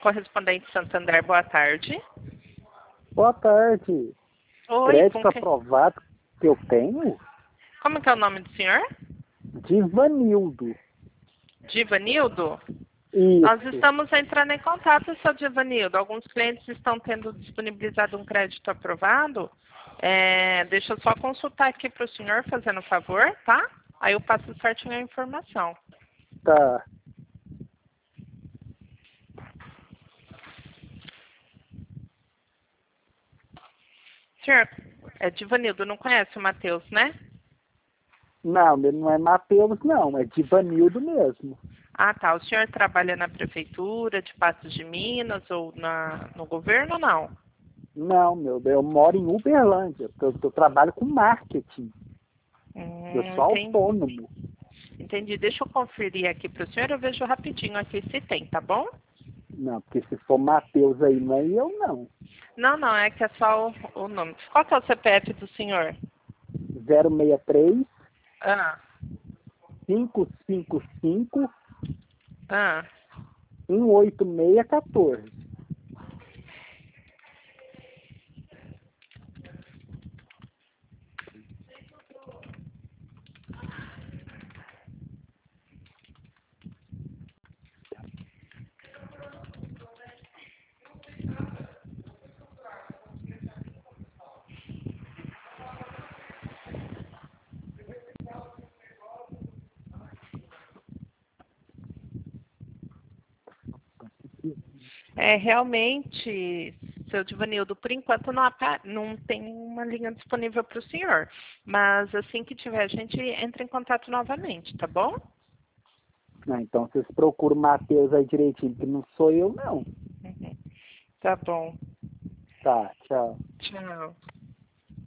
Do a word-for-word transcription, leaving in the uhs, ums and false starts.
correspondente Santander, boa tarde. Boa tarde. Oi, Crédito com quem? aprovado que eu tenho? Como que é o nome do senhor? Divanildo. Divanildo? Isso. Nós estamos entrando em contato, seu Divanildo. Alguns clientes estão tendo disponibilizado um crédito aprovado. É, deixa eu só consultar aqui para o senhor, fazendo favor, tá? Aí eu passo certinho a informação. Tá. Senhor, é Divanildo, não conhece o Matheus, né? Não, ele não é Matheus, não. É Divanildo mesmo. Ah, tá. O senhor trabalha na prefeitura de Patos de Minas ou na, no governo ou não? Não, meu, eu moro em Uberlândia. Eu, eu trabalho com marketing. Hum, Eu sou entendi. autônomo. Entendi. Deixa eu conferir aqui para o senhor, eu vejo rapidinho aqui se tem, tá bom? Não, porque se for Matheus aí, não é eu, não. Não, não, é que é só o, o nome. Qual que é o C P F do senhor? zero seis três, Ah, cinco cinco cinco, ah. um oito seis um quatro. É, realmente, seu Divanildo, por enquanto não, apa- não tem uma linha disponível para o senhor. Mas assim que tiver, a gente entra em contato novamente, tá bom? Ah, então vocês procuram o Matheus aí direitinho, que não sou eu, não. Uhum. Tá bom. Tá, tchau. Tchau.